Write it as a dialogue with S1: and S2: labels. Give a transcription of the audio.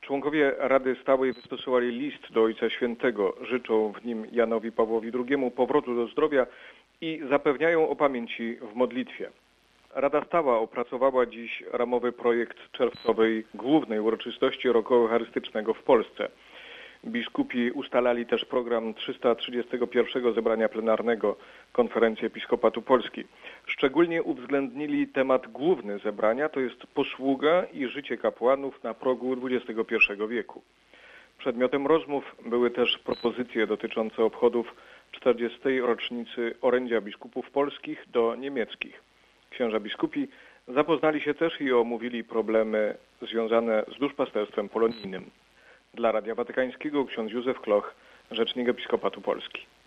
S1: Członkowie Rady Stałej wystosowały list do Ojca Świętego, życzą w nim Janowi Pawłowi II powrotu do zdrowia i zapewniają o pamięci w modlitwie. Rada Stała opracowała dziś ramowy projekt czerwcowej głównej uroczystości roku eucharystycznego w Polsce. Biskupi ustalali też program 331 zebrania plenarnego Konferencji Episkopatu Polski. Szczególnie uwzględnili temat główny zebrania, to jest posługa i życie kapłanów na progu XXI wieku. Przedmiotem rozmów były też propozycje dotyczące obchodów 40. rocznicy orędzia biskupów polskich do niemieckich. Księża biskupi zapoznali się też i omówili problemy związane z duszpasterstwem polonijnym. Dla Radia Watykańskiego ksiądz Józef Kloch, rzecznik Episkopatu Polski.